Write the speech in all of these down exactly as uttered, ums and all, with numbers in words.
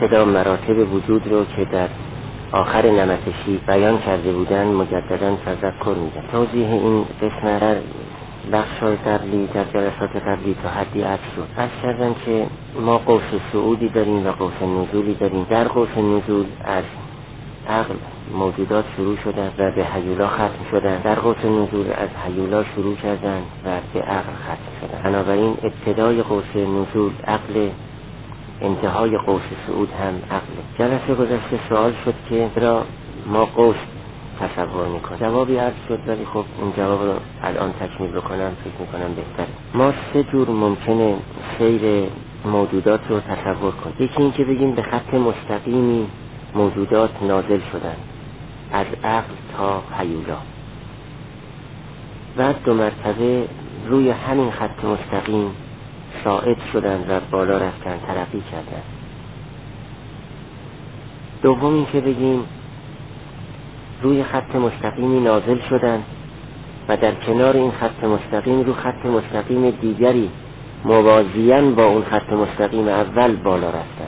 ابتدا مراتب وجود رو که در آخر نمطشی بیان کرده بودن مجددا تذکر میدن. توضیح این قسمت در بخش‌های قبلی در جلسات قبلی تا حدی عرض شد. عرض کردن که ما قوس صعودی داریم و قوس نزولی داریم. در قوس نزول از عقل موجودات شروع شدن و به هیولا ختم شدن، در قوس نزول از هیولا شروع کردن و به عقل ختم شدن. بنابراین ابتدای قوس نزول عقل، انتهای قوس صعود هم عقل. جلسه گذشته سوال شد که را ما قوس تصور میکنیم. جوابی عرض شد ولی خب این جواب رو الان تکمیل بکنم فکر میکنم بهتره. ما سه جور ممکنه سیر موجودات رو تصور کنیم. یکی این که بگیم به خط مستقیمی موجودات نازل شدن از عقل تا هیولا، بعد دو مرتبه روی همین خط مستقیم صاعد شدن و بالا رفتن، ترقی کردن. دوم این که بگیم روی خط مستقیمی نازل شدن و در کنار این خط مستقیم رو خط مستقیم دیگری موازیاً با اون خط مستقیم اول بالا رفتن.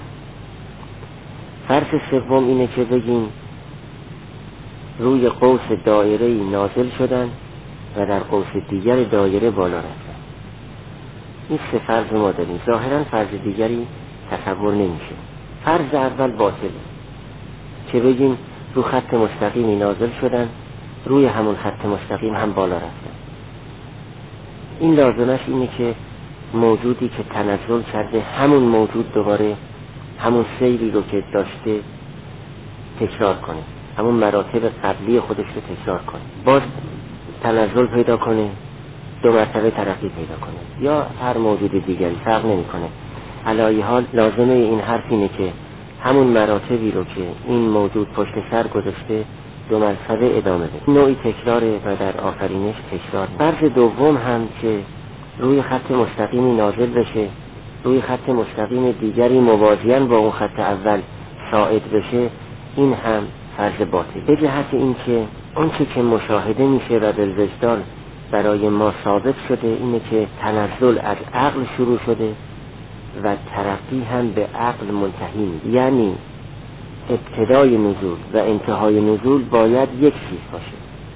فرض سوم اینه که بگیم روی قوس دایره‌ای نازل شدن و در قوس دیگر دایره بالا رفتن. این سه فرض ما داریم. ظاهراً فرض دیگری تصور نمیشه. فرض اول باطله که بگیم رو خط مستقیمی نازل شدن، روی همون خط مستقیم هم بالا رفتن. این لازمش اینه که موجودی که تنزل کرده همون موجود دوباره همون سیری رو که داشته تکرار کنه، همون مراتب قبلی خودش رو تکرار کنه، باز تنزل پیدا کنه، دو مرتبه ترقی پیدا کنه، یا هر موجود دیگری فرق نمی کنه. علی حال لازمه این حرف اینه که همون مراتبی رو که این موجود پشت سر گذاشته دو مرتبه ادامه بده. نوعی تکراره و در آخرینش تکرار. فرض دوم هم که روی خط مستقیمی نازل بشه، روی خط مستقیم دیگری موازیاً با اون خط اول صاعد بشه، این هم فرض باطل. به جهت این که اون چی که مشاهده میشه و بالوجدان برای ما ثابت شده اینه که تنزل از عقل شروع شده و ترقی هم به عقل منتهی میشه. یعنی ابتدای نزول و انتهای نزول باید یک چیز باشه.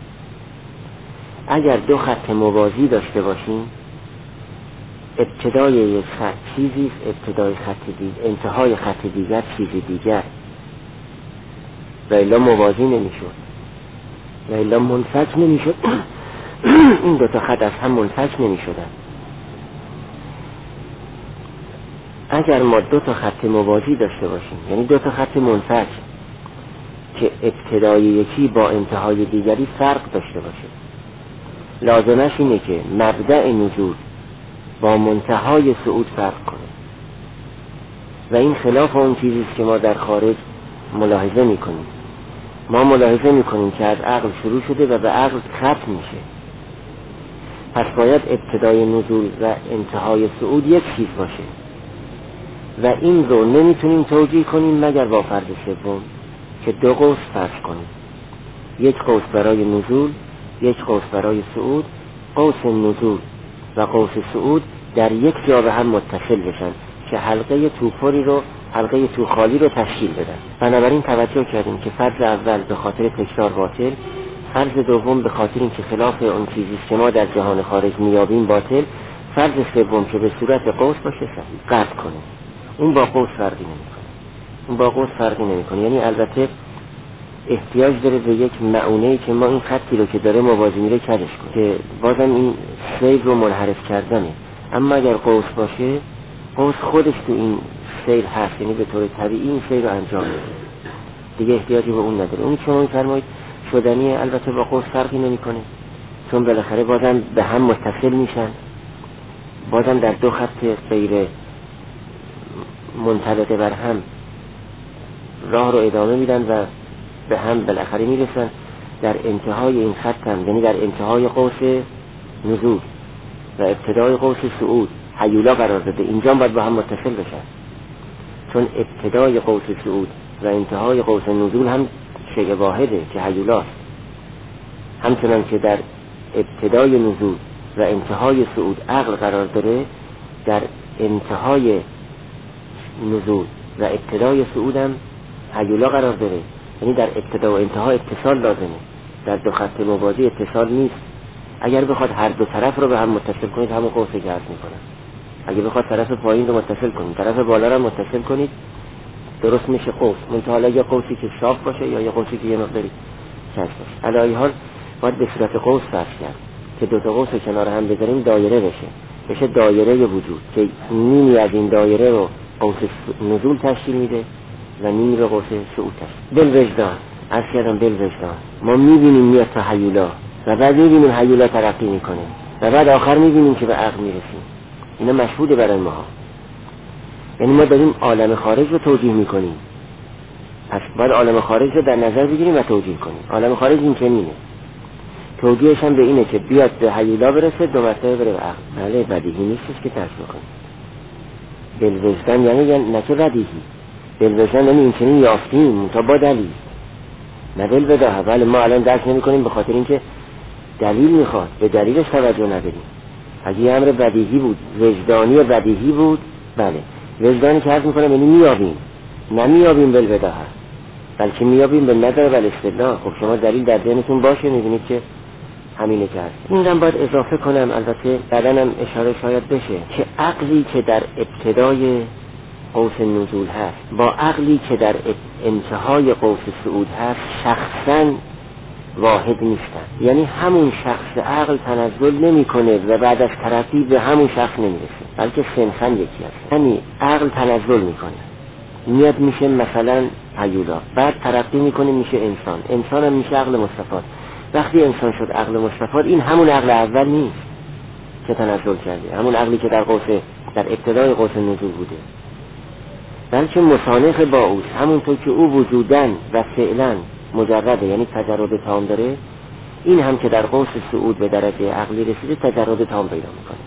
اگر دو خط موازی داشته باشیم، ابتدای یک خط چیزی، ابتدای خط دیگر، انتهای خط دیگر چیزی دیگر، و الا موازی نمیشد و الا منفک نمیشد. این دو تا خط از هم منفک نمیشدن. اگر ما دو تا خط موازی داشته باشیم، یعنی دو تا خط منفک که ابتدای یکی با انتهای دیگری فرق داشته باشه، لازمش اینه که مبدأ نزول با منتهای صعود فرق کنه و این خلاف اون چیزیست که ما در خارج ملاحظه میکنیم. ما ملاحظه میکنیم که از عقل شروع شده و به عقل ختم میشه. پس باید ابتدای نزول و انتهای صعود یک چیز باشه و این رو نمیتونیم توجیه کنیم مگر با فرض سوم که دو قوس فرض کنیم، یک قوس برای نزول، یک قوس برای صعود. قوس نزول و قوس صعود در یک جا به هم متصل بشن که حلقه توپری رو، حلقه توخالی رو تشکیل بدن. بنابراین توجه کردیم که فرض اول به خاطر تکرار باطل، فرض دوم به خاطر اینکه خلاف اون چیزی که ما در جهان خارج میابیم باطل، فرض سوم که به صورت قوس باشه صحیح قطع کنه. اون با قوس فرقی نمیکنه. اون با قوس فرقی نمیکنه. یعنی البته احتیاج داره به یک معونه‌ای که ما این خطی رو که داره موازی میره کدش کنه که بازم این سیر رو منحرف کردنه. اما اگر قوس باشه، قوس خودش تو این سیر هست، یعنی به طور طبیعی این سیر رو انجام میده، دیگه احتیاجی به اون نداره. اون شما میفرمایید شدنیه، البته با قوس فرقی نمیکنه چون بالاخره بازم به هم متصل میشن، بازم در دو خط غیر منطبق بر هم راه رو ادامه میدن و به هم بالاخره میرسن در انتهای این خط هم، یعنی در انتهای قوس نزول و ابتدای قوس صعود هیولا قرار داده. اینجا باید با هم متصل بشن چون ابتدای قوس صعود و انتهای قوس نزول هم شیء واحده که هیولاست. همچنان که در ابتدای نزول و انتهای صعود عقل قرار داره، در انتهای نزول و ابتدای صعودم هیولا قرار داره، یعنی در ابتدا و انتها اتصال لازمه. در دو خط موازی اتصال نیست. اگر بخواد هر دو طرف رو به هم متصل کنید همون قوسی که عرض میکنم. اگه بخواد طرف پایین رو متصل کنید طرف بالا رو متصل کنید درست میشه قوس. منتها حالا یه قوسی که صاف باشه یا یه قوسی که یه مقداری چسب باشه. علی هر حال باید به صورت قوس فرض کرد که دو تا قوس کنار هم بذاریم دایره بشه. بشه دایره وجود که نیمی از این دایره رو قوس نزول تشکیل میده و نیمی رو قوس صعود تشکیل. بل وجدان عرض کردم بل وجدان ما میبینیم میاد تا هیولا و بعد میبینیم هیولا ترقی میکنه و بعد آخر میبینیم که به عقل میرسیم. اینا مشهوده برای ما. یعنی ما داریم عالم خارج رو توجیه میکنیم، پس باید عالم خارج رو در نظر بگیریم و توجیه کنیم. عالم خارج این چنینه، توجیهش هم به اینه که بیاد به هیولا برسه دو مرتبه بره به عقل. بله بدیهی نیستش که ترس بکنیم. بلوجدان یعنی, یعنی نه که بدیهی، بلوجدان یعنی این چنین یافتیم تا با دلیل، نه بل بداهه. بله ما الان درک نمی کنیم به خاطر اینکه دلیل میخواد، به دلیلش توجه نداریم. اگه امر بدیهی بود، وجدانی بدیهی بود، بله وجدانی که عرض میکنم یعنی میابیم، نمیابیم بل بداهه بلکه میابیم به نظر و الاستدلال. خب شما دلیل در ذهنتون باشه میبینید که همینه که هست. این هم باید اضافه کنم، البته بعداً هم اشاره شاید بشه، که عقلی که در ابتدای قوس نزول هست با عقلی که در انتهای قوس صعود هست شخصاً واحد نیستن. یعنی همون شخص عقل تنزل نمی کنه و بعد از ترقی به همون شخص نمیرسه، بلکه صنفاً یکی هست. یعنی عقل تنزل میکنه میاد میشه مثلا هیولا، بعد ترقی میکنه میشه انسان، انسان هم میشه عقل مصطفی. وقتی انسان شد عقل مصطفی، این همون عقل اول نیست که تنزل کرده، همون عقلی که در قوس در ابتدای قوس نزول بوده، بلکه مصانف با اوست. همونطور که او وجودن و فعلا مجرده، یعنی تجرد تام داره، این هم که در قوس صعود به درجه عقلی رسیده تجرد تام پیدا میکنه.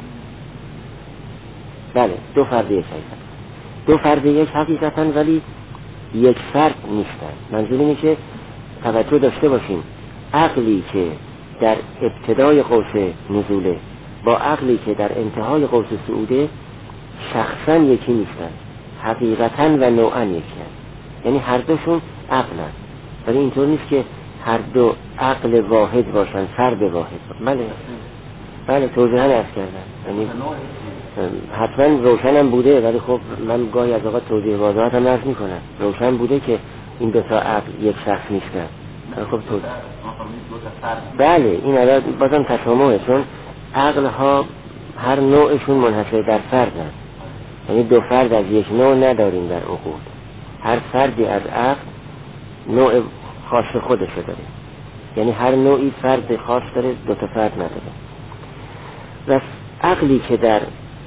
بله دو فرد یک حقیقت، دو فرد یک حقیقتن ولی یک فرد نیستن. منظور اینه که توجه داشته باشیم عقلی که در ابتدای قوس نزوله با عقلی که در انتهای قوس صعوده شخصا یکی نیستن، حقیقتا و نوعا یکی هست. یعنی هر دوشون عقلن، ولی اینطور نیست که هر دو عقل واحد باشن، فرد واحد باشن. بله بله توضیحاً عرض کردم، یعنی حتما روشنم بوده، ولی خب من گاهی از اوقات توضیح واضحات هم عرض میکنم. روشن بوده که این دو تا عقل یک شخص نیستن. خب تو بله این الان بازم تشاموه، چون عقل ها هر نوعشون منحصر در فردن، یعنی دو فرد از یک نوع نداریم در عقول. هر فردی از عقل نوع خاص خودشو داره، یعنی هر نوعی فرد خاص داره، دو تا فرد نداره. و عقلی که در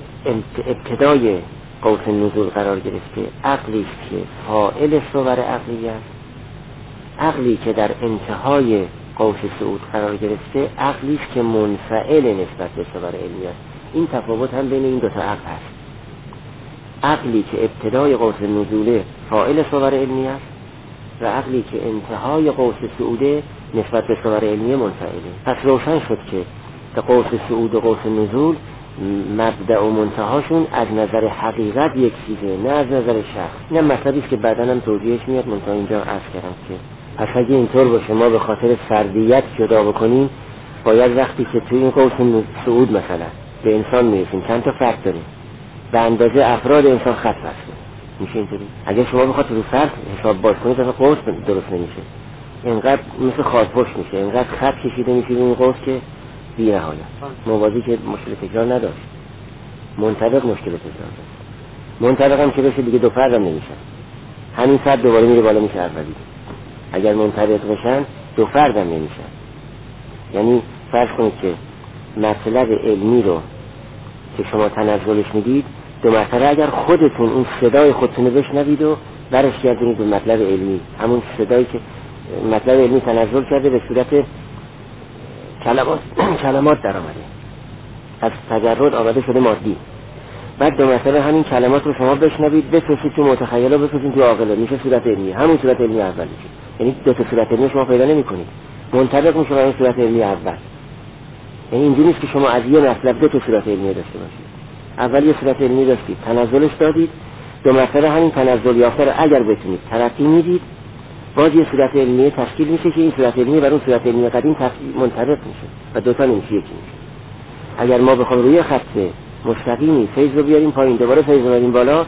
ابتدای قوس نزول قرار گرفته عقلی است که فاعل صور عقلی است. عقلی که در انتهای قوس صعود قرار گرفته عقلی است که منفعل نسبت به صور علمی است. این تفاوت هم بین این دو تا عقل هست. عقلی که ابتدای قوس نزوله فاعل صور علمی است و عقلی که انتهای قوس صعوده نسبت به صور علمی منفعله. پس روشن شد که قوس صعود و قوس نزول مبدأ و منتهاشون از نظر حقیقت یک چیزه، نه از نظر شخص. نه مطلبی است که بعداً هم توضیحش میاد، منتها اینجا عرض کردم که پس اگه اینطور باشه ما به خاطر فردیت جدا بکنیم، باید وقتی که توی این قوس صعود مثلا به انسان میرسیم چند تا فرد داریم، به اندازه افراد انسان خط بسته میشه اینطوری. اگه شما بخواد رو فرد حساب باز کنید اصلا قوس درست نمیشه، اینقدر مثل خارپشت میشه، اینقدر خط کشیده میشه این قوس که بی نهایت. موازی که مشکل تکرار نداشت، منطبق مشکل تکرار داشت. منطبق هم که بشه دیگه دو فرد هم نمیشن، همین فرد دوباره میره بالا میشه اولی. اگر منطبق بشن دو فرد هم نمیشن. یعنی فرض کنید که مطلب علمی رو که شما تنزلش میدید دو مرتبه اگر خودتون اون صدای خودتون رو بشنوید و برش گردونید به مطلب علمی، همون صدایی که مطلب علمی تنزل کرده به صورت کلمات کلمات در آمده، از تجرد آمده شده مادی، بعد دو مرتبه همین کلمات رو شما بشنوید بفرستید تو متخیله بفرستید تو عاقله، میشه صورت علمی، همون صورت علمی اول میشه. یعنی دو تا صورت علمی شما پیدا نمی‌کنید، منطبق میشه با این صورت علمی اول. یعنی اینجوری نیست که شما از یه مطلب دو تا صورت علمی داشته باشید. اول یه صورت علمی داشتید، تنزلش دادید، دو مرتبه همین تنزل یافته رو اگر بتونید ترقی میدید، باز یه صورت علمیه تشکیل میشه که این صورت علمیه بر اون صورت علمیه قدیم منطبق میشه و دوتا نمیشه یکی میشه. اگر ما بخوایم روی خط مستقیمی فیض رو بیاریم پایین، دوباره فیض رو بیاریم بالا،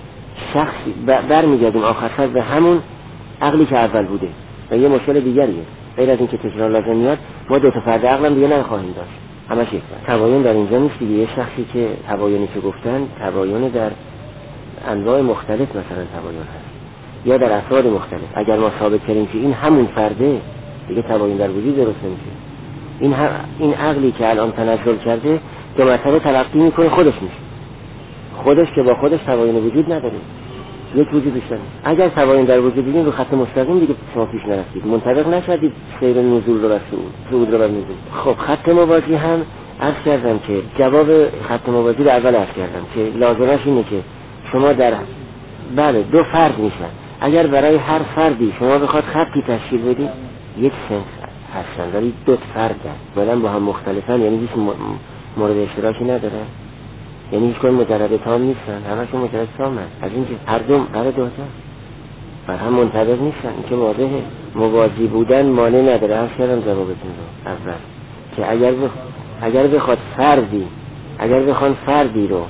شخصی برمیگردیم آخر سر به همون عقلی که اول بوده و یه مشکل دیگریه. غیر از این که تکرار لازم میاد، ما دو تا فرد عقل هم دیگه نخواهیم داشت، همش یک فرد. تباین در اینجا نیست دیگه. یه شخصی که تباینی که گفتن تباین در انواع مختلف مثلا تباین هست یا در افراد مختلف. اگر ما ثابت کردیم که این همون فرده، دیگه تباین در وجود درست نمیشه. این ها این عقلی که الان تنزل کرده دو مرتبه تلقی میکنه خودش میشه، خودش که با خودش تباین وجود نداره، یک وجود بیشتر. اگر تباین در وجود دیدین رو خط مستقیم دیگه شما پیش نرفتید، منطبق نشدید سیر نزول رو و صعود صعود رو و نزول. خب خط موازی هم عرض کردم که جواب خط موازی رو اول عرض کردم که لازمش اینه که شما در بله دو فرد میشن. اگر برای هر فردی شما بخواد خطی تشکیل بدید، یک سنس هستن ولی دو فردن، بعداً با هم مختلفن، یعنی هیچ مورد اشتراکی ندارن، یعنی هیچ کنون مجرد تام نیستن، همشون مجرد تام هست. از اینکه هر دوم برای دوتا بر هم منطبق نیستن، این که واضحه. موازی بودن مانع نداره. هر کردم جوابتون رو اول که اگر بخ... اگر بخواد فردی اگر بخوان فردی رو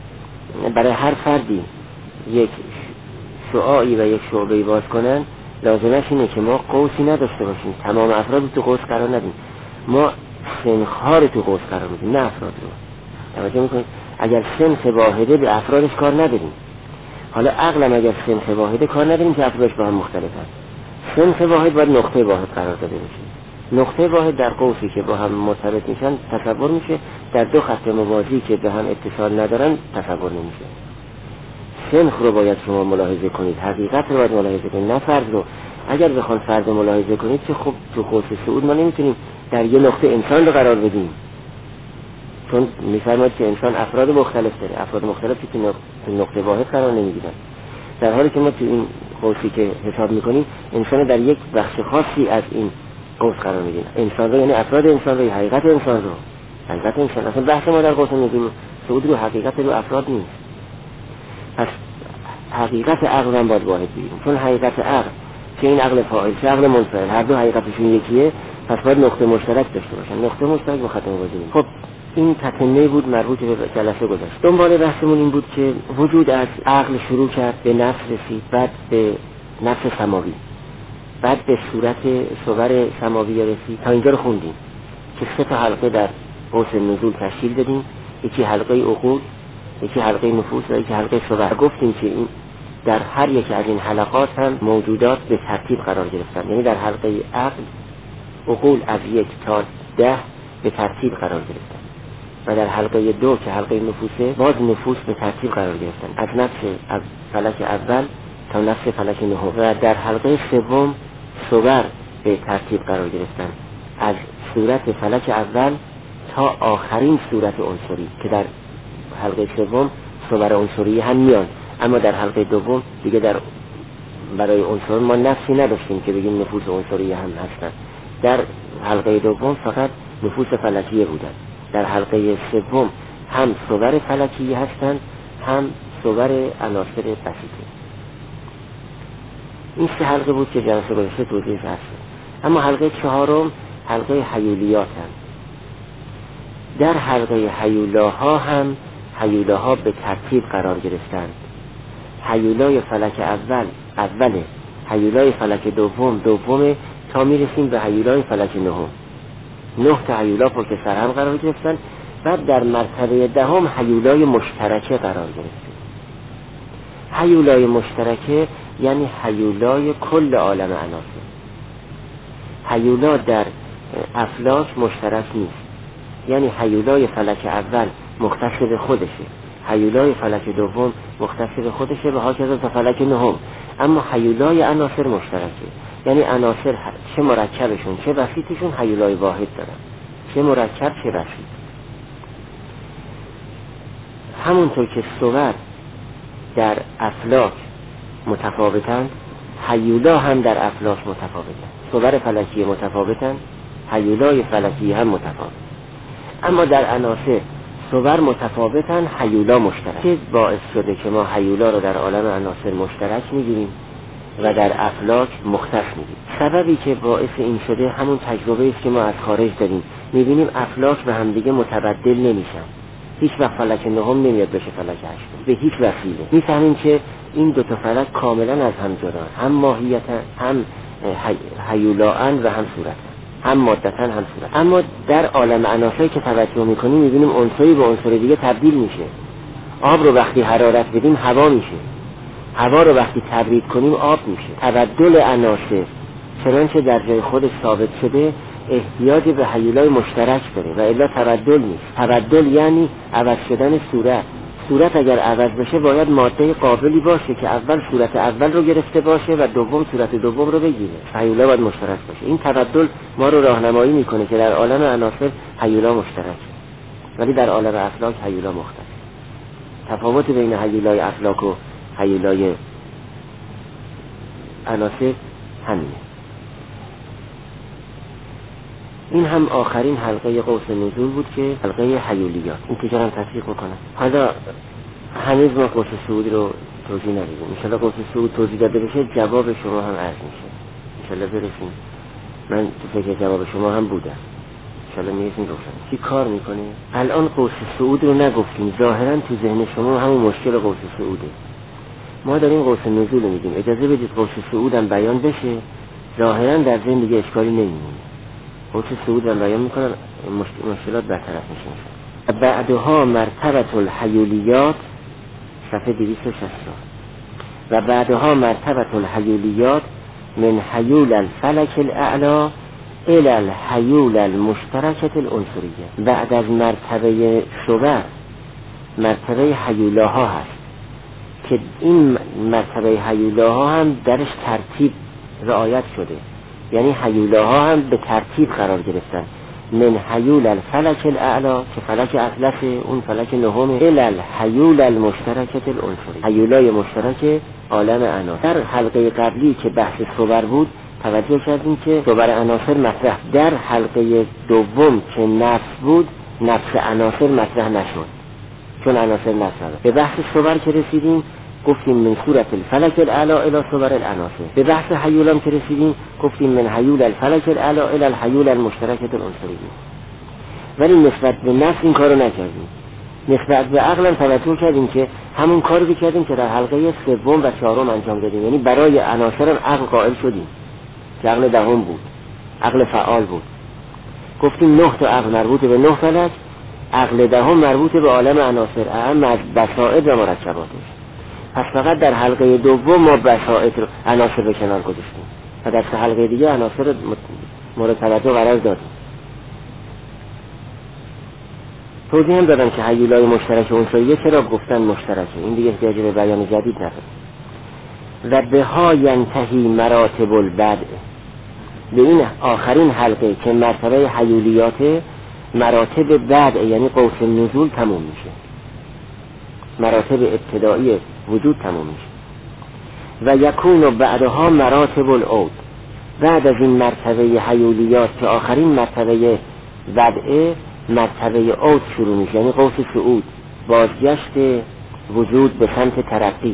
برای هر فردی یک شعاعی و یک شعبه‌ای باز کنن، لازمش اینه که ما قوسی نداشته باشیم، تمام افراد رو تو قوس قرار ندیم، ما سنخ‌ها رو تو قوس قرار میدیم، نه افراد رو. توجه میکنید؟ اگر سنخ واحده به افرادش کار نداریم. حالا عقلم اگر سنخ واحده کار نداریم که افرادش با هم مختلفن. سنخ واحد باید نقطه واحد قرار داده بشه. نقطه واحد در قوسی که با هم مرتبط میشن تصور میشه، در دو خط موازی که به هم اتصال ندارن تصور نمیشه. سنخ رو باید شما ملاحظه کنید، حقیقت رو باید ملاحظه کنید، نه فرد رو. اگر بخوان فرد ملاحظه کنید که خب تو قوس صعود ما نمیتونیم در یه نقطه انسان رو قرار بدیم، چون میفرماید که انسان افراد مختلف داره، افراد مختلفی که تو نقطه واحد قرار نمیگیرن، در حالی که ما تو این قوسی که حساب میکنیم انسان در یک بخش خاصی از این قوس قرار میدیم. انسان رو یعنی افراد انسان رو، حقیقت انسان رو، حقیقت انسان. اصلا بحث ما در قوس نزول صعود رو حقیقت رو افراد نیست. پس حقیقت عقل هم باید واحد بگیریم، چون حقیقت عقل که این عقل فاعل که عقل منفعل هر دو حقیقتشون یکیه، پس باید نقطه مشترک داشته باشن. نقطه مشترک با خط موازی. خب این تتمه بود مربوط به جلسه گذشته. دنبال بحثمون این بود که وجود از عقل شروع کرد، به نفس رسید، بعد به نفس سماوی، بعد به صورت صور سماوی رسید. تا اینجا رو خوندیم که سه تا حلقه در قوس نزول تشکیل دادیم، یکی حلقه عقول، یکی حلقه نفوس و یکی حلقه صور. گفتیم که این در هر یک از این حلقات هم موجودات به ترتیب قرار گرفتن، یعنی در حلقه عقل عقول از یک تا ده به ترتیب قرار گرفتن و در حلقه دو که حلقه نفوسه باز نفوس به ترتیب قرار گرفتن، از نفس از فلک اول تا نفس فلک نهم. و در حلقه سوم صور به ترتیب قرار گرفتن، از صورت فلک اول تا آخرین صورت عنصری که در حلقه سوم صور عنصری هم میان. اما در حلقه دوم دیگه در برای عنصر ما نفسی نداشتیم که بگیم نفوس عنصری هم هستن. در حلقه دوم فقط نفوس فلکیه بودن. در حلقه سوم هم صور فلکی هستند، هم صور عناصر بسیطه. این سه حلقه بود که جلسه گذشته توضیح هست. اما حلقه چهارم حلقه هیولیات هم. در حلقه هیولاها هم هیولاها به ترتیب قرار گرفتند. هیولای فلک اول اوله، هیولای فلک دوم دومه، تا میرسیم به هیولای فلک نهم. نه تا هیولا پشت سر هم قرار گرفتن. بعد در مرتبه دهم هیولای مشترکه قرار گرفتن. هیولای مشترکه یعنی هیولای کل عالم عناصر. هیولا در افلاک مشترک نیست، یعنی هیولای فلک اول مختص به خودشه، هیولای فلک دوم مختص به خودشه و هاکذا تا فلک نهم. اما هیولای عناصر مشترکه، یعنی عناصر چه مرکبشون چه بسیطشون هیولای واحد دارن، چه مرکب چه بسیط. همونطور که صور در افلاک متفاوتن، هیولا هم در افلاک متفاوتن. صور فلکی متفاوتن، هیولای فلکی هم متفاوت. اما در عناصر صور متفاوتن، هیولا مشترک. چه باعث شده که ما هیولا رو در عالم عناصر مشترک میگیریم و در افلاک مختص میگیریم؟ سببی که باعث این شده همون تجربه است که ما از خارج داریم. میبینیم افلاک به هم دیگه متبدل نمیشن. هیچ وقت فلک نهم نمیاد بشه فلک هشتم به هیچ وسیله. میفهمیم که این دو تا فلک کاملا از هم جدان، هم ماهیتن، هم هیولاً و هم صورتن، هم مادتن هم صورت. اما در عالم عناصر که توجه میکنیم میبینیم عنصری به عنصر دیگه تبدیل میشه. آب رو وقتی حرارت بدیم هوا میشه، هوا رو وقتی تبرید کنیم آب میشه. تبدل عناصر چنانچه در جای خودش ثابت شده احتیاج به هیولای مشترک داره و الا تبدل نیست. تبدل یعنی عوض شدن صورت. صورت اگر عوض بشه باید ماده قابلی باشه که اول صورت اول رو گرفته باشه و دوم صورت دوم رو بگیره. هیولا باید مشترک باشه. این تبدل ما رو راهنمایی میکنه که در عالم عناصر هیولا مشترک، ولی در عالم افلاک هیولا مختلف. تفاوت بین هیولای افلاک و هیولای عناصر همینه. این هم آخرین حلقه قوس نزول بود که حلقه هیولیات. این تجارت هم تصدیق بکنم. حالا هنوز ما قوس صعود رو توضیح ندیدیم. انشالله قوس صعود توضیح داده بشه جواب شما هم عرض میشه. انشالله برسیم. من تو فکر جواب شما هم بودم. انشالله میرسیم روشن. چی کار میکنه؟ الان قوس صعود رو نگفتیم. ظاهرا تو ذهن شما همون مشکل قوس صعوده. ما داریم قوس نزول رو میگیم. اجازه بدید قوس صعود هم بیان بشه. ظاهرا در ذهن دیگه اشکالی نمیمونه. قوس صعود رو بیان میکنن، مشکلات برطرف میشه. بعدها مرتبه الهیولیات، صفحه دویست و شصت و بعدها مرتبه الهیولیات من هیول الفلک الاعلا الى الهیول المشترکه العنصریه. بعد از مرتبه صور مرتبه هیولاها هست که این مرتبه هیولاها هم درش ترتیب رعایت شده، یعنی هیولاها هم به ترتیب قرار گرفتن. من هیول الفلک الاعلا که فلک اطلس اون فلک نهم الی الهیول المشترکه العنصری، هیولای مشترک عالم عناصر. در حلقه قبلی که بحث صور بود توجه کردیم که صور عناصر مطرح. در حلقه دوم که نفس بود نفس عناصر مطرح نشد چون عناصر نفس. به بحث صور که رسیدیم گفتیم من صورت الفلک الاعلا الی صور العناصر. به بحث هیولم که رسیدیم گفتیم من هیول الفلک الاعلا الی الهیول المشترکه العنصری. ولی نسبت به نفس این کارو نکردیم. نسبت به عقلم توجه کردیم که همون کاری کردیم که در حلقه سوم و چهارم انجام دادیم، یعنی برای عناصر عقل قائل شدیم که عقل دهم بود، عقل فعال بود. گفتیم نه تا عقل مربوط به نه فلک، عقل دهم مربوط به عالم عناصر اعم از بسائط و مرکباتش. پس فقط در حلقه دوم ما بسائط عناصر به کنار گذاشتیم و در سه حلقه دیگه عناصر مورد توجه قرار دادیم. توضیح هم دادم که هیولای مشترک عنصریه چرا گفتن مشترکه، این دیگه احتیاج به بیان جدید نداره. و به ها ینتهی مراتب البدء، به این آخرین حلقه که مرتبه هیولیات مراتب بدء یعنی قوس نزول تموم میشه، مراتب ابتدایی وجود تموم میشه. و یکون بعدها مراتب العود، بعد از این مرتبه هیولیات که آخرین مرتبه بدء مرتبه عود شروع میشه، یعنی قوس صعود، بازگشت وجود به سمت ترقی.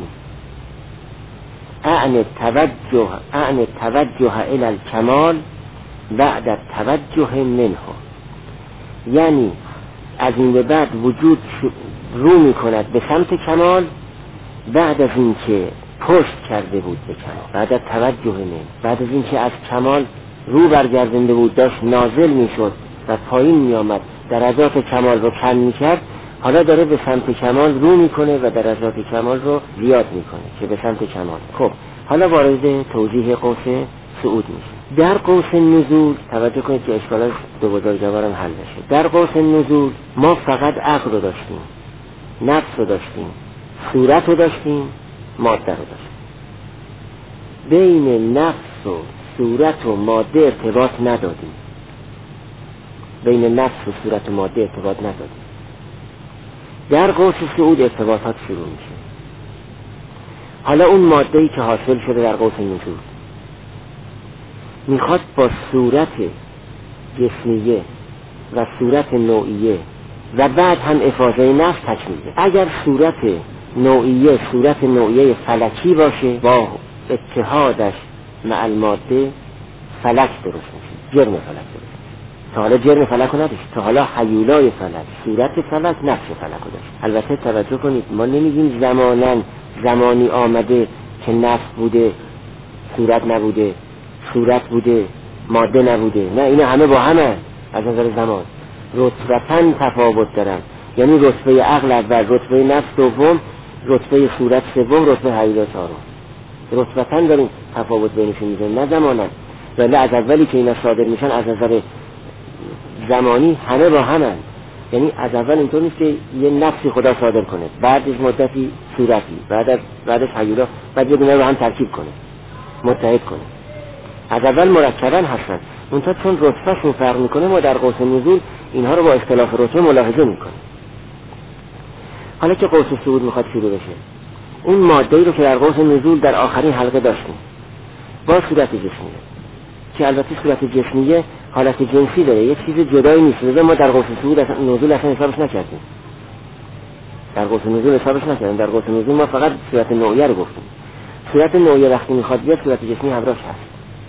اعن توجه اعن توجه الى الکمال بعد التوجه منه، یعنی از این به بعد وجود رو میکند به سمت کمال بعد از این که پشت کرده بود به کمال، بعد از توجه منه، بعد از این که از کمال رو برگردنده بود، داشت نازل میشد و پایین میآمد، درجات کمال رو کم میکرد، حالا داره به سمت کمال رو میکنه و درجات کمال رو زیاد میکنه که به سمت کمال. خب حالا وارد توضیح قوس صعود میشه. در قوس نزول توجه کنید که اشکالات دو بزرگ جوارم حل بشه. در قوس نزول ما فقط عقل رو داشتیم، نفس رو داشتیم، صورت رو داشتیم، ماده رو داشتیم. بین نفس و صورت و ماده ارتباط ندادیم، بین نفس و صورت و ماده ارتباط ندادیم. در قوس صعود ارتباطات شروع میشه. حالا اون ماده‌ای که حاصل شده در قوس نزول میخواد با صورت جسمیه و صورت نوعیه و بعد هم افاضه نفس تکمیل. اگر صورت نوعیه صورت نوعیه فلکی باشه، با اتحادش مع الماده فلک درست میشه، جرم فلک درست میشه. تا حالا جرم فلک رو نداشت، تا حالا حیولای فلک، صورت فلک، نفس فلک رو داشت. البته توجه کنید، ما نمیگیم زماناً زمانی آمده که نفس بوده صورت نبوده، صورت بوده ماده نبوده. نه، اینا همه با همه از نظر زمان رتبتاً تفاوت دارن. یعنی رتبه عقل اول، رتبه نفس دوم، رتبه صورت سوم، رتبه حیولا چهارم. رتبتاً داریم تفاوت بینشون میذاریم، نه زماناً. ولی از اولی که اینا صادر میشن از نظر زمانی همه با همن. یعنی از اول اینطور نیست که یه نفسی خدا صادر کنه، بعد از مدتی صورتی، بعد از بعدش حیولا، بعد یه دونه رو هم ترکیب کنه، متحد کنه. از اول مرکباً هستن. اونتا چون رتبهشون فرق میکنه، ما در قوس نزول اینها رو با اختلاف رتبه ملاحظه میکنیم. حالا که قوس صعود میخواد شروع بشه، اون ماده‌ای رو که در قوس نزول در آخرین حلقه داشتیم با صورت جسمیه، که البته صورت جسمیه حالت جنسی داره، یه چیز جدایی نیست. لذا ما در قوس صعود اصلا نزول اصلا حسابش نکردیم، در قوس نزول حسابش نکردیم. در قوس نزول ما فقط صورت نوعیه رو گفتیم. صورت نوعیه وقتی میخواد بیاد، صورت جسمی همراهش هست،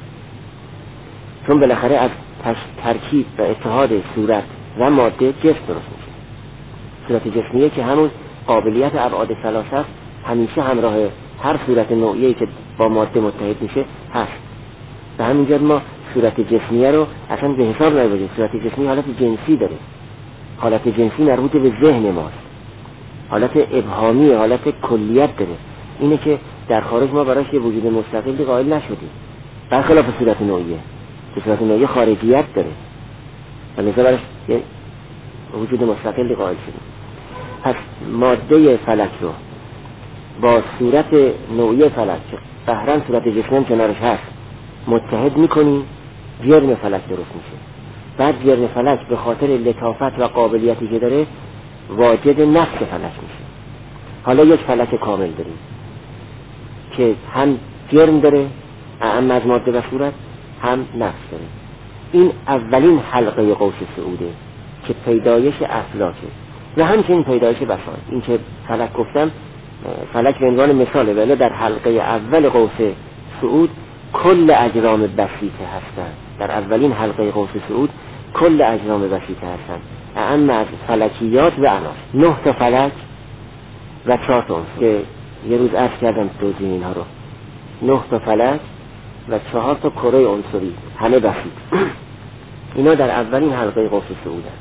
چون بالاخره از ترکیب و اتحاد صورت و ماده جسم درست میشه. صورت جسمیه که همون قابلیت ابعاد ثلاثه است، همیشه همراه هر صورت نوعیه‌ای که با ماده متحد میشه هست. به همین جهت ما صورت جسمیه رو اصلا به حساب نمی‌بریم. صورت جسمی حالت جنسی داره، حالت جنسی مربوط به ذهن ماست، حالت ابهامی، حالت کلیت داره. اینه که در خارج ما براش یه وجود مستقلی قائل نشدیم، برخلاف صورت نوعیه که صورت نوعیه خارجیت داره و لذا براش یه وجود مستقلی قائل شدیم. پس ماده فلک رو با صورت نوعیه فلک که بهرن صورت جسمی کنارش هست متحد میکنیم، جرم فلک درست میشه. بعد جرم فلک به خاطر لطافت و قابلیتی که داره واجد نفس فلک میشه. حالا یک فلک کامل داریم که هم جرم داره، هم از ماده و صورت، هم نفس داره. این اولین حلقه قوس صعوده که پیدایش افلاکه و همچنین پیدایش بساط. این که فلک گفتم فلک به عنوان مثاله، ولی در حلقه اول قوس صعود کل اجرام بسیطه هستن. در اولین حلقه قوس صعود کل اجرام بسیطه هستن، اما از فلکیات و عناصر. نه تا فلک و چهار تا عنصر که یه روز عرض کردم توضیح اینها رو. نه تا فلک و چهار تا کره عنصری، همه بسیط. اینا در اولین حلقه قوس صعود هست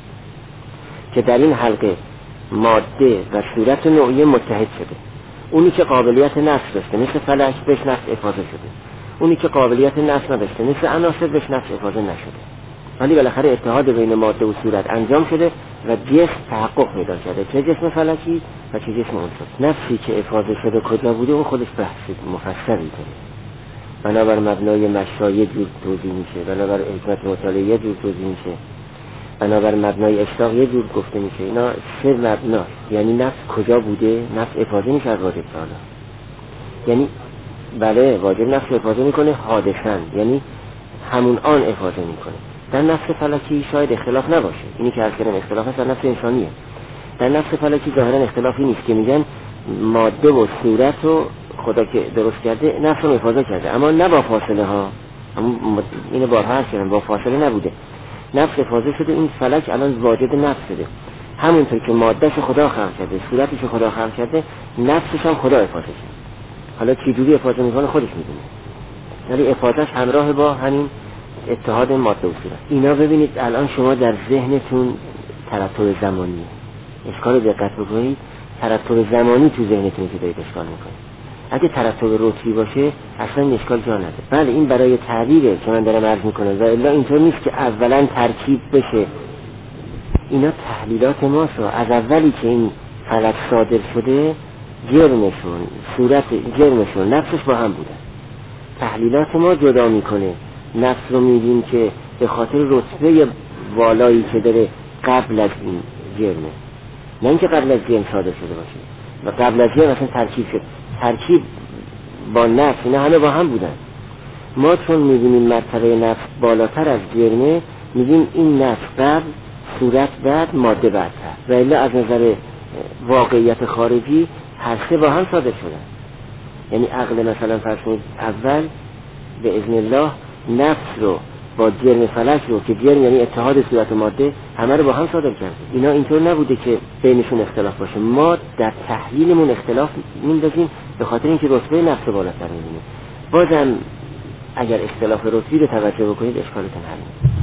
که در این حلقه ماده و صورت نوعیه متحد شده. اونی که قابلیت نفس داشته مثل فلک بهش نفس افاضه شده، اونی که قابلیت نفس نداشته مثل عناصر بهش نفس افاضه نشده. ولی بالاخره اتحاد بین ماده و صورت انجام شده و جسم تحقق پیدا کرده، چه جسم فلکی و چه جسم عنصری. نفسی که افاضه شده کجا بوده اون خودش بحث مفصلی داره. بنابر مبنای مشروع یه جور توضیح میشه، بنابر حکمت مطالعه یه جور توضیح میشه، بنابر مبنای اشتاق یه جور گفته میشه. اینا سه مبناست. یعنی نفس کجا بوده؟ نفس افاضه میشه از واجب تعالی. یعنی بله واجب نفس افاضه میکنه حادثاً، یعنی همون آن افاضه میکنه. در نفس فلکی شاید اختلاف نباشه، اینی که عرض کردم اختلاف است در نفس انسانیه. در نفس فلکی ظاهرا اختلافی نیست که میگن ماده و صورت و خدا که درست کرده نفس رو افاضه کرده، اما نه با فاصله ها. اما اینو بارها عرض کردم با فاصله نبوده، نفس افاضه شده. این فلک الان واجد نفس شده، همونطور که مادهش خدا خلق کرده، صورتش خدا خلق کرده، نفسش هم خدا افاضه شده. حالا چه جوری افاضه میکنه خودش میدونه، ولی افاضهش همراه با همین اتحاد ماده و صورت. اینا ببینید الان شما در ذهنتون ترتب زمانیه، اشکال دقت بکنید، ترتب زمانی تو ذهنتون که دارید اشکال میکنید. اگه ترتب رتبی باشه اصلا اشکال جا نداره. بله این برای تعبیره که من دارم عرض میکنم، و الا اینطور نیست که اولا ترکیب بشه. اینا تحلیلات ماست. از اولی که این فلک صادر شده جرمشون، صورت جرمشون، نفسش با هم بودن. تحلیلات ما جدا میکنه. نفس رو میدیم که به خاطر رتبه والایی که داره قبل از این جرمه، نه اینکه قبل از جرم صادر شده باشه. و قبل از جرم اصلا ترکیب شد، ترکیب با نفس، اینا همه با هم بودن. ما چون میبینیم مرتبه نفس بالاتر از جرمه، میگیم این نفس قبل صورت بعد، ماده بعد و الا از نظر واقعیت خارجی هر سه با هم صادر شدن. یعنی عقل مثلا فرض کنید اول به اذن الله نفس رو با جرم فلک رو که جرم یعنی اتحاد صورت و ماده همه رو با هم صادر کرد. اینا اینطور نبوده که بینشون اختلاف باشه. ما در تحلیلمون اختلاف میندازیم به خاطر اینکه رتبه نفس بالاتر میبینیم. بازم اگر اختلاف رتبی رو توجه بکنید اشکالتون حل میشه.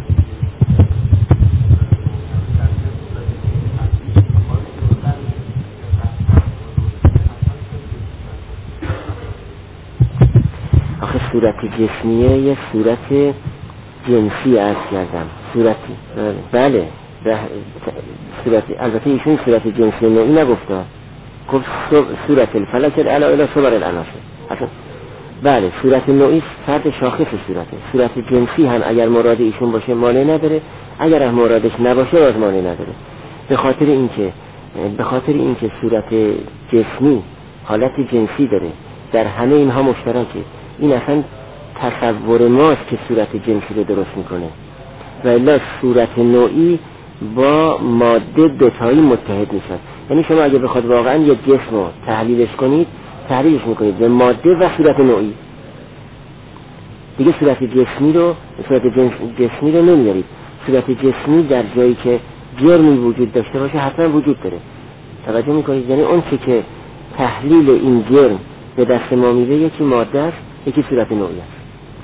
آخه صورت جسمیه یه صورت جنسی عرض کردم، صورتی بله صورت، البته ایشون صورت جنسی نوعی نگفته، گفت صورت الفلک الاعلی الی صور العناصر. اصلا بله صورت نوعی فرد شاخص صورته. صورت جنسی هم اگر مراد ایشون باشه مانع نداره، اگر هم مرادش نباشه باز مانع نداره. به خاطر اینکه به خاطر اینکه صورت جسمی حالت جنسی داره، در همه اینها مشترکه. این اصلا تصور ماست که صورت جنسی رو درست میکنه و الا صورت نوعی با ماده دوتایی متحد میشن. یعنی شما اگه بخواد واقعا یک جسم رو تحلیلش کنید، تحلیلش میکنید به ماده و صورت نوعی، دیگه صورت جسمی رو صورت جسمی رو نمیارید. صورت جسمی در جایی که جرمی وجود داشته باشه حتما وجود داره. توجه میکنید؟ یعنی اون چی که تحلیل این جرم به دست ما میده یکی ماده است، یکی صورت نوعی است.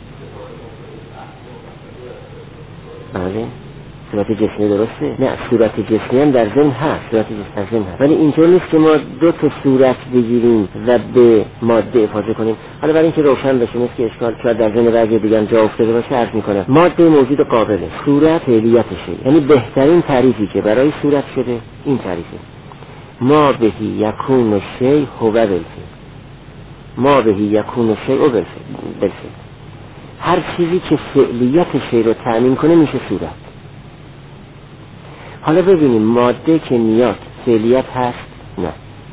بله صورت جسمی درسته؟ نه صورت جسمی هم در ذهن هست، صورت جسمی در ذهن هست، ولی اینطور نیست که ما دو تا صورت بگیریم و به ماده افاضه کنیم. حالا برای اینکه روشن بشه مثل که اشکال شاید در ذهن بعضی دیگه هم جا افتاده باشه عرض میکنم. ماده موجود قابله، صورت فعلیتشه. یعنی بهترین تعریفی که برای صورت شده این تعریفه: ما بهی یکون شیء هو بالفعل، ما بهی یکون شیء بالفعل. هر چیزی که فعلیت شیء رو تأمین کنه میشه صورت. حالا ببینیم ماده که میاد فعلیت هست؟ نه.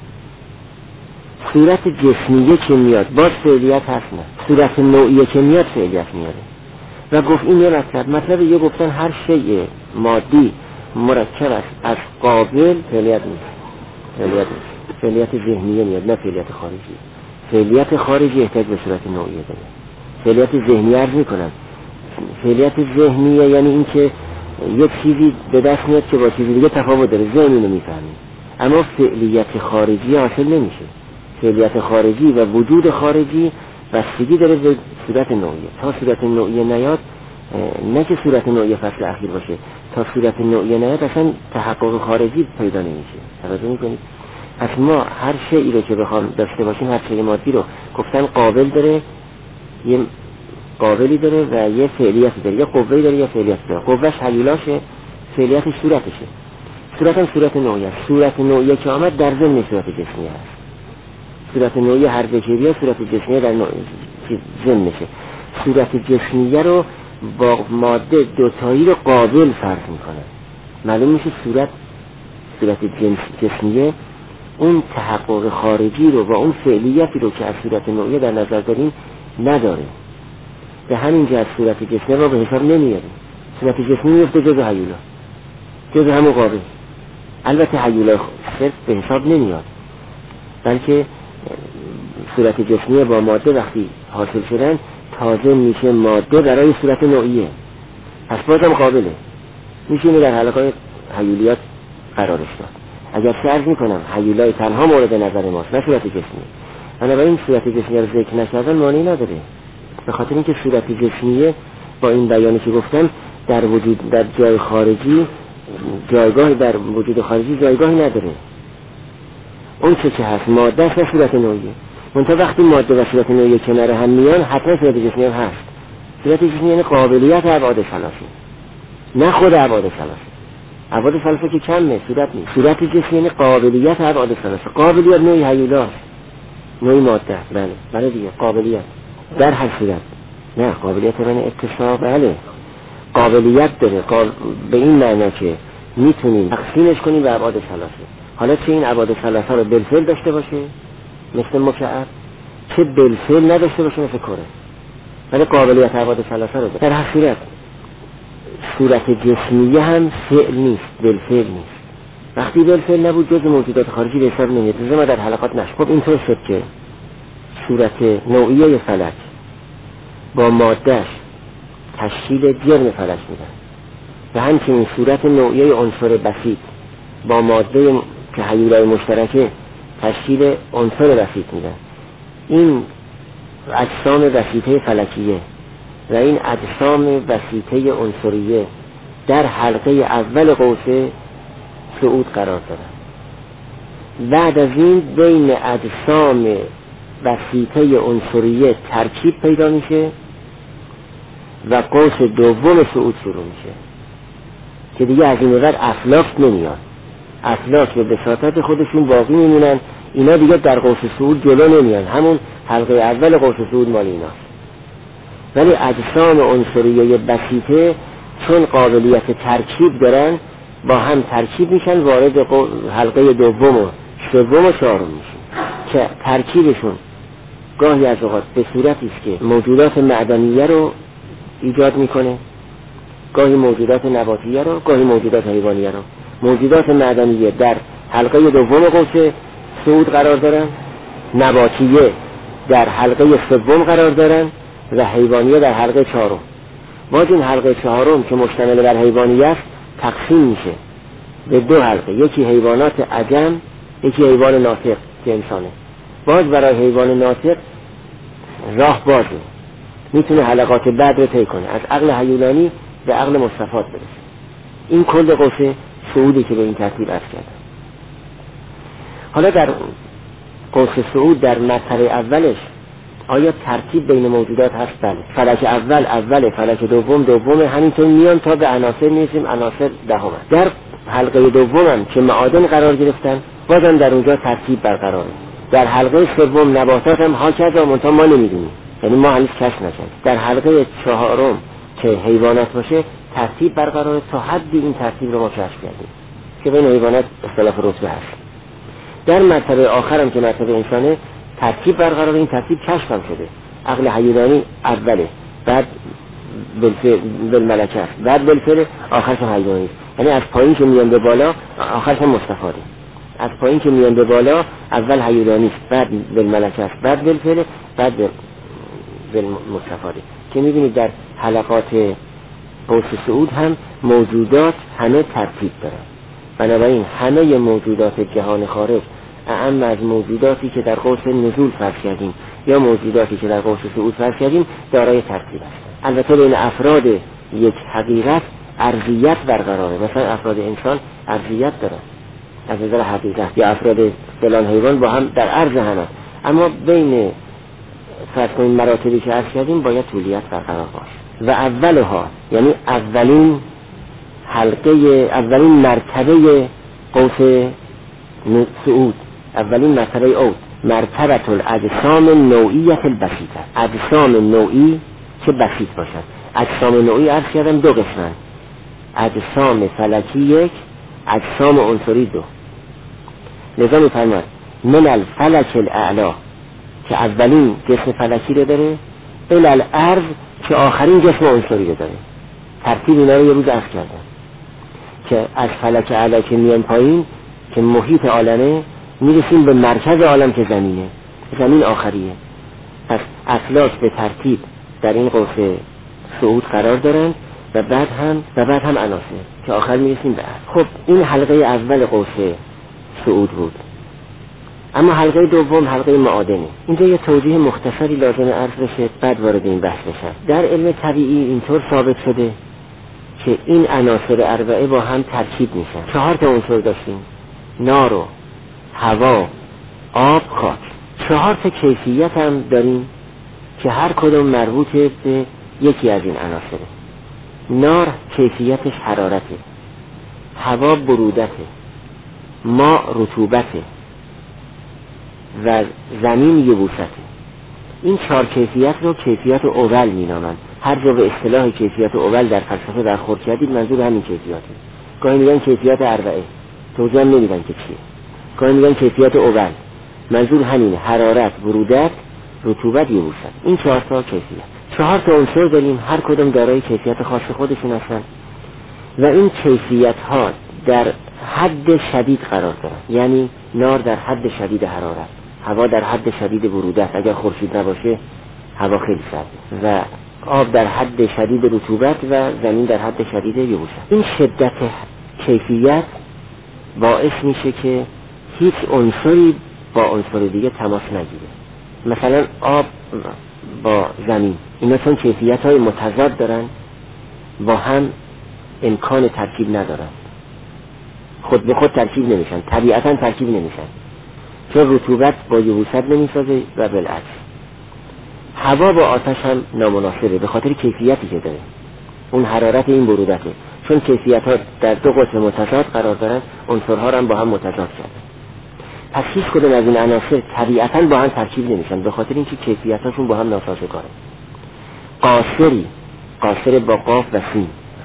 صورت جسمیه که میاد باز فعلیت هست؟ نه. صورت نوعیه که میاد فعلیت میاره. و گفت این یه مطلب مطلب یه گفتن هر شیء مادی مرکب است از قابل فعلیت نیست. فعلیت نیست. فعلیت ذهنیه میاد نه فعلیت خارجی. فعلیت خارجی احتیاج به صورت نوعیه داره. فعلیت ذهنی عرض میکنم. فعلیت ذهنیه یعنی این که یک چیزی به دست میاد که با چیزی دیگه تفاوت داره، ذهن اینو میفهمه. اما فعلیت خارجی حاصل نمیشه. فعلیت خارجی و وجود خارجی بستگی داره به صورت نوعیه. تا صورت نوعیه نیاد، نه که صورت نوعیه فصل اخیر باشه، تا صورت نوعیه نیاد اصلا تحقق خارجی پیدا نمیشه. توجه میکنید؟ پس ما هر شیئی رو که بخوام داشته باشیم، هر شیء مادی رو گفتن قابل داره، یه قابلی داره و یه فعلیتی داره، یه قوه‌ای داره، یه فعلیتی داره. قوهش هیولاشه، فعلیتش صورتشه. صورت هم صورت نوعی است. صورت نوعی که آمد در ضمن صورت جسمی است. صورت نوعی هر جایی صورت جسمی در ضمنشه. صورت جسمیه رو با ماده دوتایی رو قابل فرض میکنه. معلوم میشه صورت صورت جسمیه اون تحقق خارجی رو و اون فعلیتی رو که از صورت نوعی در نظر داریم نداره. به همین جهت صورت جسمی رو به حساب نمیاریم. صورت جسمی میفته جز هیولا، جز همون قابل. البته هیولا صرف به حساب نمیاد، بلکه صورت جسمی با ماده وقتی حاصل شدن تازه میشه ماده برای صورت نوعیه. پس بازم قابله، میشه در حلقات هیولیات قرارش داد. اگر فرض میکنم هیولای تنها مورد نظر ماست نه صورت جسمی، بنابراین صورت جسمی رو ذکر نکردن معنی نداره، به خاطر اینکه صورت جسمیه با این بیانی که گفتم در وجود در جای خارجی جایگاه در وجود خارجی جایگاهی نداره. اون چه که هست ماده است و صورت نوعیه. منتها وقتی ماده و صورت نوعیه کنار هم میان حتما صورت جسمی هم هست. صورت جسمی یعنی قابلیت ابعاد ثلاثه، نه خود ابعاد ثلاثه. ابعاد ثلاثه که کمه، صورت نیست. صورت جسمی یعنی قابلیت ابعاد ثلاثه. قابلیت نوعی هیولاست، نوعی ماده. بله بله دیگه قابلیت در هر صورت، نه قابلیت من اتصاب، بله قابلیت داره قاب... به این معنی که میتونیم تقسیمش کنیم به ابعاد ثلاثه. حالا چه این ابعاد ثلاثه رو بالفعل داشته باشه مثل مکعب، چه بالفعل نداشته باشه مثل کره، ولی قابلیت ابعاد ثلاثه رو داره. در هر صورت صورت جسمیه هم فعل نیست، بالفعل نیست. وقتی بالفعل نبود جز موجودات خارجی به حساب نمیاد. ما در حلقات نشد. خب اینطور شد که صورت نوعیه فلک با مادهش تشکیل جرم فلک میدن و همچنین صورت نوعیه عنصر بسیط با ماده که هیولای مشترکه تشکیل عنصر بسیط میدن. این اجسام بسیطه فلکیه و این اجسام بسیطه عنصریه در حلقه اول قوس صعود قرار دارن. بعد از این بین اجسام بسیطه عنصریه ترکیب پیدا میشه و قوس دوم صعود شروع میشه که دیگه از این بعد افلاک نمیاد. افلاک به بساطت خودشون باقی میمونن. اینا دیگه در قوس صعود جلو نمیان. همون حلقه اول قوس صعود مال ایناست. ولی اجسام عنصریه بسیطه چون قابلیت ترکیب دارن با هم ترکیب میشن، وارد حلقه دوم و سوم و چهارم میشن که ترکیبشون گاهی از اوقات به صورتی است که موجودات معدنیه رو ایجاد میکنه، گاهی موجودات نباتیه رو، گاهی موجودات حیوانیه رو. موجودات معدنیه در حلقه دوم قوس صعود قرار دارن، نباتیه در حلقه سوم قرار دارن و حیوانیه در حلقه چهارم. باز این حلقه چهارم که مشتمل بر حیوانیه است تقسیم میشه به دو حلقه، یکی حیوانات عجم، یکی حیوان ناطق که انسانه. باز برای حیوان ناطق راه بازه، میتونه حلقات بعد رو طی کنه، از عقل هیولانی به عقل مستفاد برسه. این کل قوس صعودی که به این ترتیب عرض کردم. حالا در قوس صعود در مرتبه اولش آیا ترتیب بین موجودات هست؟ بله. فلک اول اوله، فلک دوم دومه، همینطور میان تا به عناصر میرسیم، عناصر دهم. در حلقه دوم هم که معادن قرار گرفتن بازم در اونجا ترتیب برقراره. در حلقه سوم نباتات هم حاکذا، منتها ما نمیدونیم، یعنی ما هنوز کشف نشد. در حلقه چهارم که حیوانات باشه ترتیب برقراره، تا حدی این ترتیب رو ما کشف کردیم که بین حیوانات اختلاف رتبه هست. در مرتبه آخر هم که مرتبه انسانه ترتیب برقراره، این ترتیب کشف هم شده. عقل حیوانی اوله، بعد بالملکه است، بعد بالفعل، آخرش حیوانی. یعنی از پایین که میان به بالا آخرش مستفاده. از پایین که میان به بالا اول حیوانی است، بعد بالملکه است، بعد بالفعل، بعد بالمستفاده. که میبینید در حلقات قوس صعود هم موجودات همه ترتیب دارن. بنابراین همه موجودات جهان خارج اعم از موجوداتی که در قوس نزول فرض کردیم یا موجوداتی که در قوس صعود فرض کردیم دارای ترتیب است. البته بین افراد یک حقیقت ارضیت برقراره. مثلا افراد انسان ارضیت دارن از نظر حقیقت، یا افراد فلان حیوان با هم در عرض هم هست. اما بین فرض کنیم مراتبی که عرض کردیم باید طولیت برقرار باشه. و اولها یعنی اولین حلقه، اولین مرتبه قوس صعود، اولین مرتبه اول، مرتبه الاجسام نوعیت البسیطه، اجسام نوعی که بسیط باشد. اجسام نوعی عرض کردم دو قسمن، اجسام فلکی یک، اجسام عنصری دو. لذا میفرماد من الفلک الاعلا که اولین جسم فلکی رو داره، الی الارض که آخرین جسم عنصری رو داره. ترتیب اینا رو یه روز عرض کردم که از فلک اعلا که میان پایین که محیط عالمه میرسیم به مرکز عالم که زمینه، زمین آخریه. پس افلاک به ترتیب در این قوس صعود قرار دارند و بعد هم و بعد هم عناصر که آخر میرسیم به عرض. خب این حلقه اول قوس صعود بود. اما حلقه دوم حلقه معادنه. اینجا یه توضیح مختصری لازمه عرض بشه بعد وارد این بحث بشم. در علم طبیعی اینطور ثابت شده که این عناصر اربعه با هم ترکیب میشن. چهار تا عنصر داشتیم: نار و هوا، آب، خاک. چهار تا کیفیت هم داریم که هر کدوم مربوط به یکی از این عناصره. نار کیفیتش حرارته، هوا برودته، ماء رطوبته و زمین یبوسته. این چهار کیفیت رو کیفیت اول می نامند. هر جا به اصطلاح کیفیت اول در فلسفه برخورد کردید منظور همین کیفیته. گاهی میگن کیفیت اربعه، توضیح نمیدن که چیه. گاهی میگن کیفیت اول، منظور همینه: حرارت، برودت، رطوبت، یبوست. این چهار تا کیفیت. چهار تا عنصر داریم، هر کدوم دارای کیفیت خاص خودشون هستن. و این کیفیت ها در حد شدید قرار دارن. یعنی نار در حد شدید حرارت، هوا در حد شدید برودت، اگر خورشید نباشه هوا خیلی سرده، و آب در حد شدید رطوبت و زمین در حد شدید یبوست. این شدت کیفیت باعث میشه که هیچ عنصری با عنصر دیگه تماس نگیره. مثلا آب با زمین، اینا چون کیفیت های متضاد دارن با هم امکان ترکیب ندارن، خود به خود ترکیب نمیشن، طبیعتا ترکیب نمیشن، چون رطوبت با یبوست نمیسازه و بالعکس. هوا با آتش هم نامناسبه به خاطر کیفیتی که داره، اون حرارت این برودته، چون کیفیت ها در دو قطب متضاد قرار دارن، عنصرها هم با هم متضاد کردن. پس هیچ کدوم از این عناصر طبیعتا با هم ترکیب نمیشن به خاطر اینکه کیفیتاشون با هم ناسازگاره. قاصری، قاصر با قاف و سین،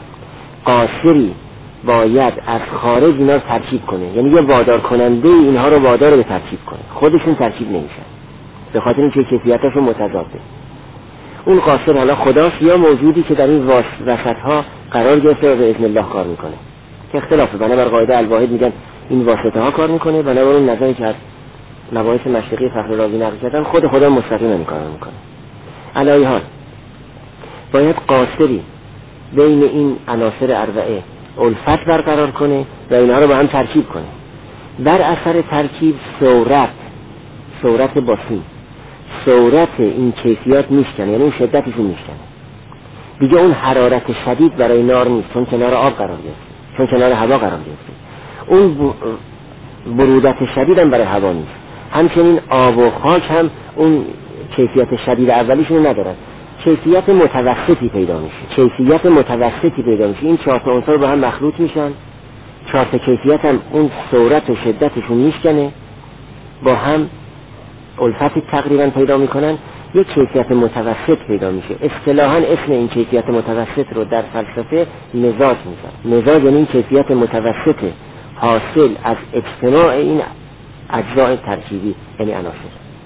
قاصری باید از خارج اینا رو ترکیب کنه، یعنی یه وادار کننده اینها رو وادار به ترکیب کنه، خودشون ترکیب نمیشن به خاطر اینکه کیفیتاشون متضاده. اون قاصر حالا خداست یا موجودی که در این وسطها قرار گرفته و به اذن الله کار میکنه، که اختلافه. بنابر قاعده الواحد میگن این واسطه ها کار میکنه، بنابر اون نظری که از مباحث مشرقی فخر راوی نقل کردن خود خدا مستقیما این کارو میکنه. علی ای حال باید قاصری بین این عناصر اربعه الفت برقرار کنه و اینها رو با هم ترکیب کنه. بر اثر ترکیب صورت، صورت باسیم، صورت این کیفیات میشکنه، یعنی اون شدتشون میشکنه دیگه. اون حرارت شدید برای نار نیست، چون کنار آب قرار گرفته، چون کنار هوا قرار گرفته. اون برودت شدید هم برای هوا نیست. همچنین آب و خاک هم اون کیفیت شدید اولیشون ندارن، کیفیت متوسطی پیدا میشه، کیفیت متوسطی پیدا میشه. این چهار تا عنصر با هم مخلوط میشن، چهار تا کیفیت هم اون صورت و شدتشون میشکنه، با هم الفتی تقریبا پیدا میکنن، یک کیفیت متوسط پیدا میشه. اصطلاحاً اسم این کیفیت متوسط رو در فلسفه مزاج میذارن. مزاج یعنی این کیفیت متوسط حاصل از اجتماع این اجزاء ترکیبی، یعنی عناصر.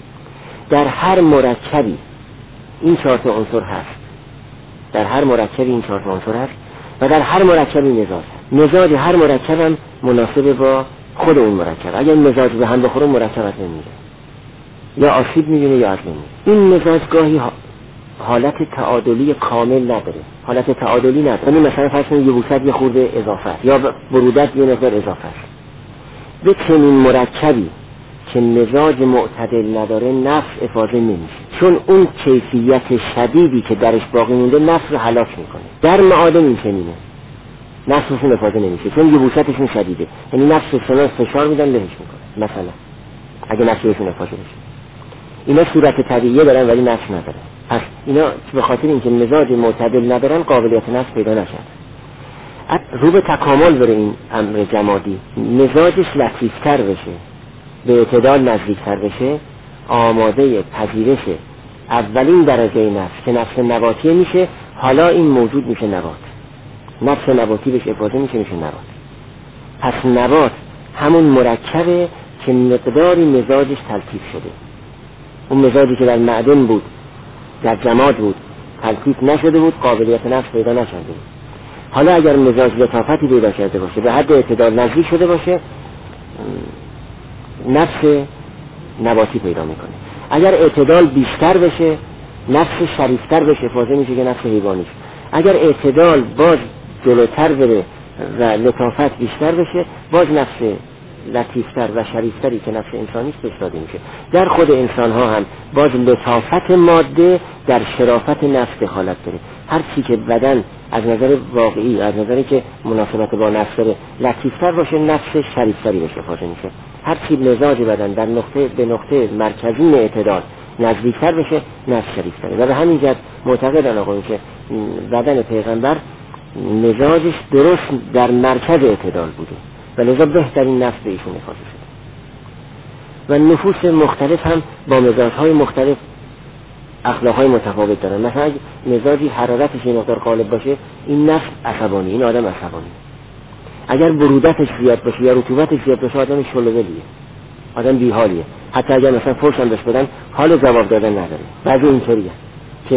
در هر مرکبی این چهار تا عنصر هست، در هر مرکبی این چهار تا عنصر هست و در هر مرکبی مزاج هست. مزاج هر مرکب هم مناسب با خود اون مرکب. اگر مزاج به هم بخوره مرکب از نمیره، یا آسیب میبینه یا از نمیره. این مزاج گاهی حالت تعادلی کامل نداره، حالت تعادلی نداره. یعنی مثلا فرض کنید یبوست یه خورده اضافه است یا برودت یه مقدار اضافه است. به چنین مرکبی که مزاج معتدل نداره نفس افاضه نمیشه، چون اون کیفیت شدیدی که درش باقی مونده نفس رو هلاک میکنه. در معادن این چنینه، نفسشون افاضه نمیشه چون یبوستشون شدیده، یعنی نفس سنا فشار میدن لهش میکنه. مثلا اگه نفسشون افاضه بشه، اینا صورت طبیعیه دارن ولی نفس نداره. پس اینا به خاطر اینکه مزاج معتدل ندارن قابلیت نفس پیدا نشد. رو به تکامل بره این امر جمادی، مزاجش لطیفتر بشه، به اعتدال نزدیکتر بشه، آماده پذیرش اولین درجه نفس که نفس نباتی میشه. حالا این موجود میشه نبات، نفس نباتی بهش افاضه میشه میشه نبات. پس نبات همون مرکبه که مقداری مزاجش تلطیف شده. اون مزاجی که در معدن بود، در جماد بود، تلطیف نشده بود، قابلیت نفس پیدا نشده بود. حالا اگر مزاج لطافتی پیدا کرده باشه، به حد اعتدال نزدیک شده باشه، نفس نباتی پیدا میکنه. اگر اعتدال بیشتر بشه، نفس شریفتر بشه، افاضه میشه که نفس حیوانی. اگر اعتدال باز جلوتر بره و لطافت بیشتر بشه، باز نفس لطیفتر و شریفتری که نفس انسانی است استفاده میشه. در خود انسان ها هم باز لطافت ماده در شرافت نفس دخالت داره. هر چی که بدن از نظر واقعی، از نظری که مناسبت با نفس داره لطیفتر باشه، نفس شریفتری بشه افاضه میشه. هر چی مزاج بدن در نقطه به نقطه مرکزی اعتدال نزدیکتر بشه، نفس شریفتره. و به همین جهت معتقدن آقایون که بدن پیغمبر مزاجش درست در مرکز اعتدال بوده و لذا بهترین نفس به ایشون افاضه شده. و نفوس مختلف هم با مزاجهای مختلف اخلاقهای متفاوت دارن. مثلا اگه مزاجی حرارتش این مقدار غالب باشه، این نفس عصبانی، این آدم عصبانی. اگر برودتش زیاد باشه یا رطوبتش زیاد باشه، آدم شلوغلیه، آدم بیحالیه. حتی اگر مثلا فرش هم بهش بدن حال جواب دادن نداره. بعضی اینطوریه که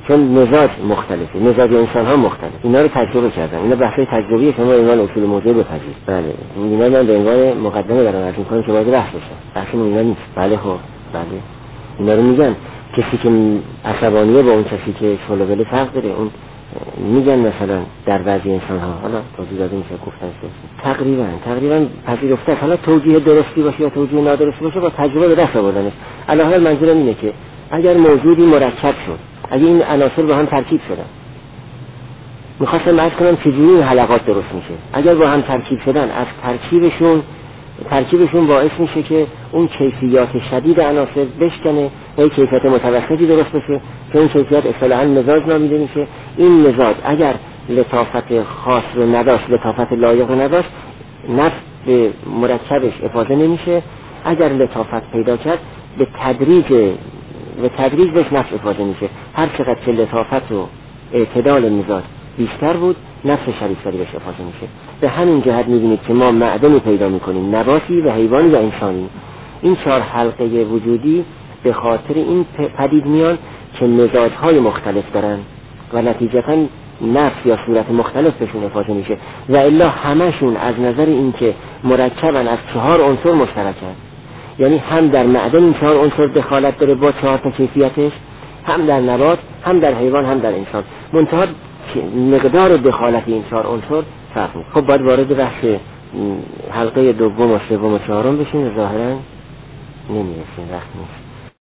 چون مزاج مختلفه، مزاج انسان ها مختلف. اینا رو تجربه کردم. اینا بحث تجربی شما عنوان اصول موضوع بپذیرید. بله اینا من به عنوان مقدمه دارم عرض می‌کنم که باید بحث بشه. بحثمون اینا نیست. بله خب بله اینا رو میگن کسی که عصبانیه با اون کسی که شلوغه فرق داره. اون میگن مثلا در بعضی انسان ها حالا توضیح داده میشه گفتن تقریبا تقریبا پذیرفته، حالا توجیه درستی باشه یا توجیه نادرستی باشه با تجربه به دست آوردنش. علاوه منظورم اینه که اگر موجودی مرکب شد، اگه این عناصر با هم ترکیب شدن، میخواستم عرض کنم چجوری این حلقات درست میشه. اگر با هم ترکیب شدن، از ترکیبشون ترکیبشون باعث میشه که اون کیفیات شدید عناصر بشکنه و یک کیفیت متوسطی درست بشه که این کیفیت اصطلاحاً مزاج نامیده میشه. این مزاج اگر لطافت خاص رو نداشت، لطافت لایق رو نداشت، نفس به مرکبش افاضه نمیشه. اگر لطافت پیدا کرد به تدریج به تدریج بهش نفس افاضه میشه. هر چقدر که لطافت و اعتدال مزاج بیشتر بود، نفس شریفتری بهش افاضه میشه. به همین جهت میبینید که ما معدنی پیدا میکنیم، نباتی و حیوانی و انسانی. این چهار حلقه وجودی به خاطر این پدید میان که مزاجهای مختلف دارن و نتیجتا نفس یا صورت مختلف بهشون افاضه میشه و الا همشون از نظر این که مرکبن از چهار عنصر مشترکن. یعنی هم در معدن این چهار عنصر دخالت داره با چهار تا کیفیتش، هم در نبات، هم در حیوان، هم در انسان. منتها مقدار دخالت این چهار عنصر فرق میکنه. خب باید وارد بحث حلقه دوم و سوم و چهارم بشین، ظاهرا نمیرسیم، وقت نیست.